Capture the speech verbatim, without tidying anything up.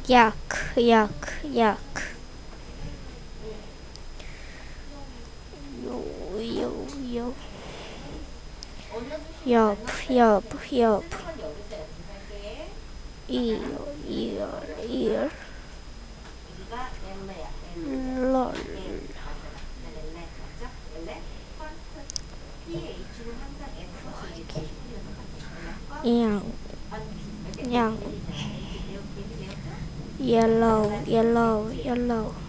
약, 약, 약. 요, 요, 요. 옆, 옆, 옆. 이어, 이어, 이어. 롤. 양, 양. yellow, yellow, yellow.